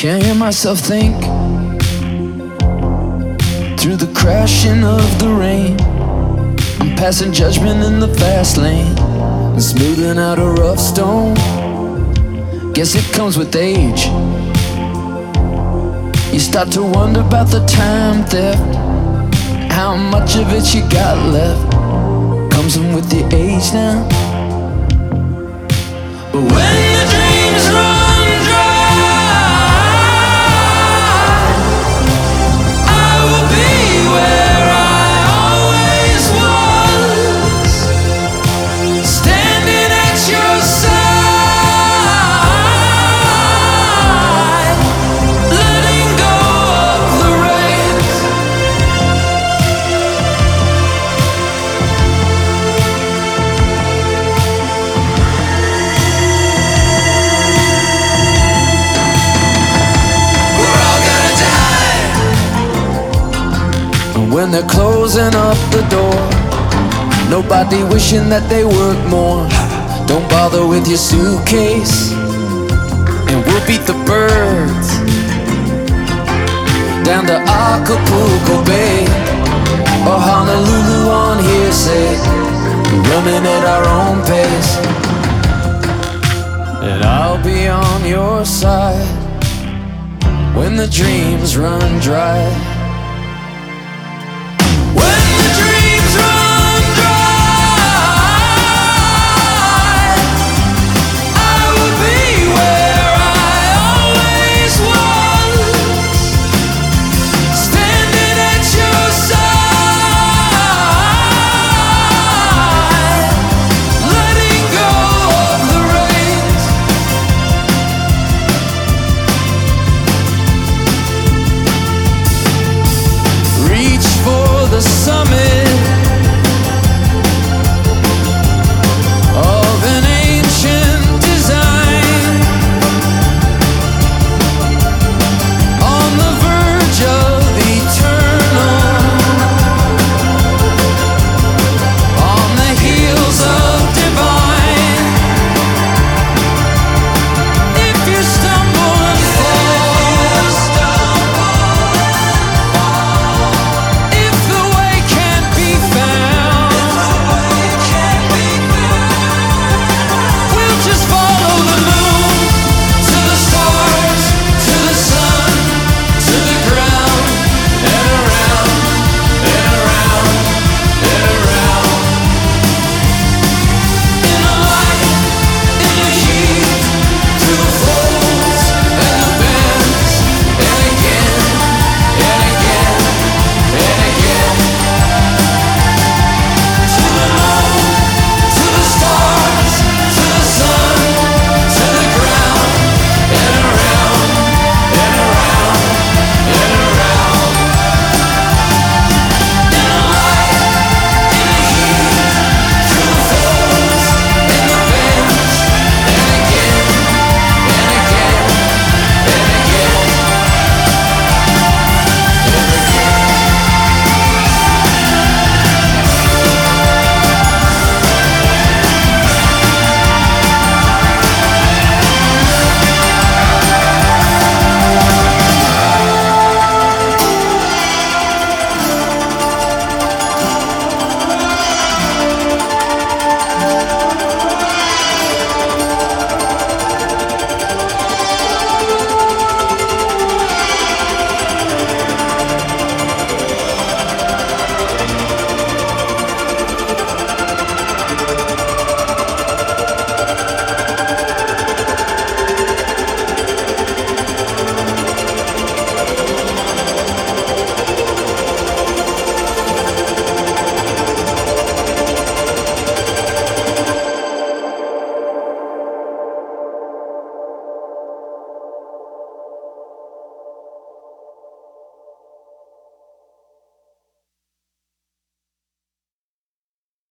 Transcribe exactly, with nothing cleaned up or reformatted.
Can't hear myself think through the crashing of the rain. I'm passing judgment in the fast lane and smoothing out a rough stone. Guess it comes with age. You start to wonder about the time theft, how much of it you got left. Comes in with the age now. But when the dreams run dry, I will be where I always was, standing at your side, letting go of the reins. We're all gonna die. And when they're closing up the door, nobody wishing that they work more. Don't bother with your suitcase, and we'll beat the birds down to Acapulco Bay or Honolulu on hearsay, running at our own pace. And I'll be on your side when the dreams run dry.